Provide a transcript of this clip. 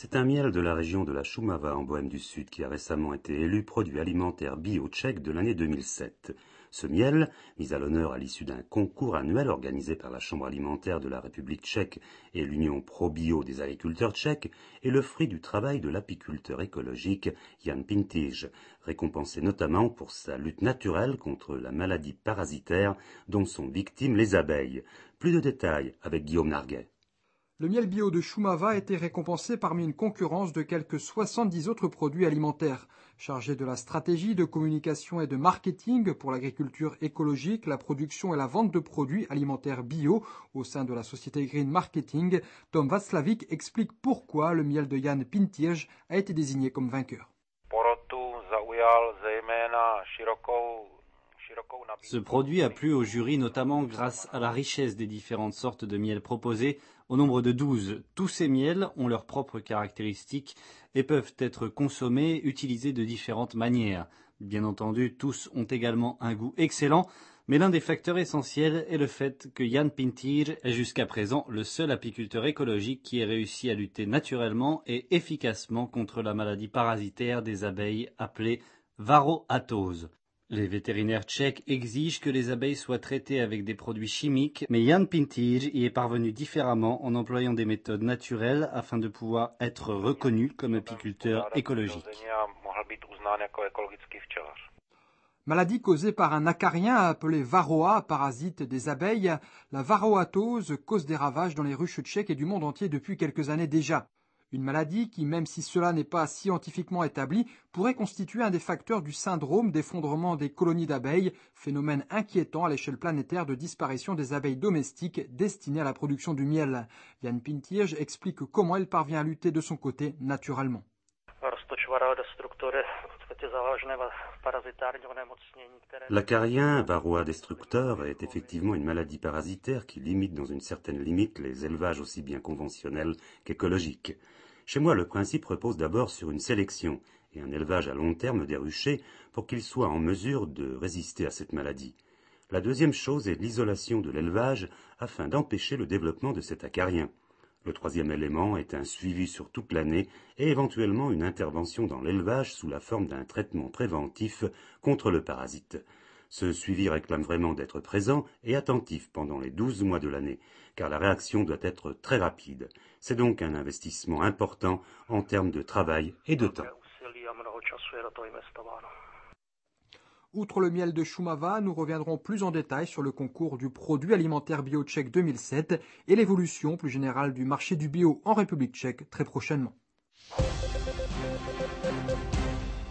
C'est un miel de la région de la Šumava en Bohême du Sud qui a récemment été élu produit alimentaire bio tchèque de l'année 2007. Ce miel, mis à l'honneur à l'issue d'un concours annuel organisé par la Chambre alimentaire de la République tchèque et l'Union pro-bio des agriculteurs tchèques, est le fruit du travail de l'apiculteur écologique Jan Pintiž, récompensé notamment pour sa lutte naturelle contre la maladie parasitaire dont sont victimes les abeilles. Plus de détails avec Guillaume Narguet. Le miel bio de Šumava a été récompensé parmi une concurrence de quelques 70 autres produits alimentaires. Chargé de la stratégie de communication et de marketing pour l'agriculture écologique, la production et la vente de produits alimentaires bio au sein de la société Green Marketing, Tom Václavík explique pourquoi le miel de Jan Pintiž a été désigné comme vainqueur. Ce produit a plu au jury notamment grâce à la richesse des différentes sortes de miel proposées, au nombre de 12. Tous ces miels ont leurs propres caractéristiques et peuvent être consommés, utilisés de différentes manières. Bien entendu, tous ont également un goût excellent, mais l'un des facteurs essentiels est le fait que Jan Pintiž est jusqu'à présent le seul apiculteur écologique qui ait réussi à lutter naturellement et efficacement contre la maladie parasitaire des abeilles appelée varroatose. Les vétérinaires tchèques exigent que les abeilles soient traitées avec des produits chimiques, mais Jan Pintiž y est parvenu différemment en employant des méthodes naturelles afin de pouvoir être reconnu comme apiculteur écologique. Maladie causée par un acarien appelé varroa, parasite des abeilles, la varroatose cause des ravages dans les ruches tchèques et du monde entier depuis quelques années déjà. Une maladie qui, même si cela n'est pas scientifiquement établi, pourrait constituer un des facteurs du syndrome d'effondrement des colonies d'abeilles, phénomène inquiétant à l'échelle planétaire de disparition des abeilles domestiques destinées à la production du miel. Jan Pintiž explique comment il parvient à lutter de son côté naturellement. L'acarien Varroa destructor est effectivement une maladie parasitaire qui limite dans une certaine limite les élevages aussi bien conventionnels qu'écologiques. Chez moi, le principe repose d'abord sur une sélection et un élevage à long terme des ruchers pour qu'ils soient en mesure de résister à cette maladie. La deuxième chose est l'isolation de l'élevage afin d'empêcher le développement de cet acarien. Le troisième élément est un suivi sur toute l'année et éventuellement une intervention dans l'élevage sous la forme d'un traitement préventif contre le parasite. Ce suivi réclame vraiment d'être présent et attentif pendant les 12 mois de l'année, car la réaction doit être très rapide. C'est donc un investissement important en termes de travail et de temps. Outre le miel de Šumava, nous reviendrons plus en détail sur le concours du produit alimentaire bio tchèque 2007 et l'évolution plus générale du marché du bio en République tchèque très prochainement.